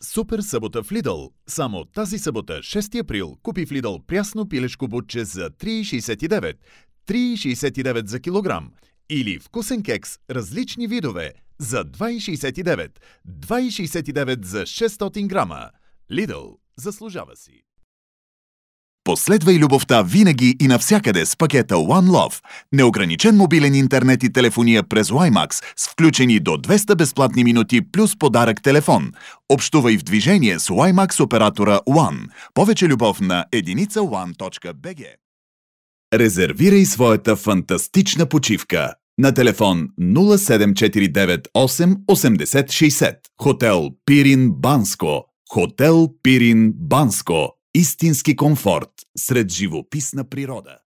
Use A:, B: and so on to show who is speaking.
A: Супер събота в Lidl. Само тази събота, 6 април, купи в Lidl прясно пилешко бутче за 3,69. 3,69 за килограм. Или вкусен кекс, различни видове, за 2,69. 2,69 за 600 грама. Lidl заслужава си. Последвай любовта винаги и навсякъде с пакета One Love. Неограничен мобилен интернет и телефония през WiMAX с включени до 200 безплатни минути плюс подарък телефон. Общувай в движение с WiMAX оператора One. Повече любов на единица1.bg. Резервирай своята фантастична почивка на телефон 0749 8 80 60. Хотел Пирин Банско. Хотел Пирин Банско. Истински комфорт сред живописна природа.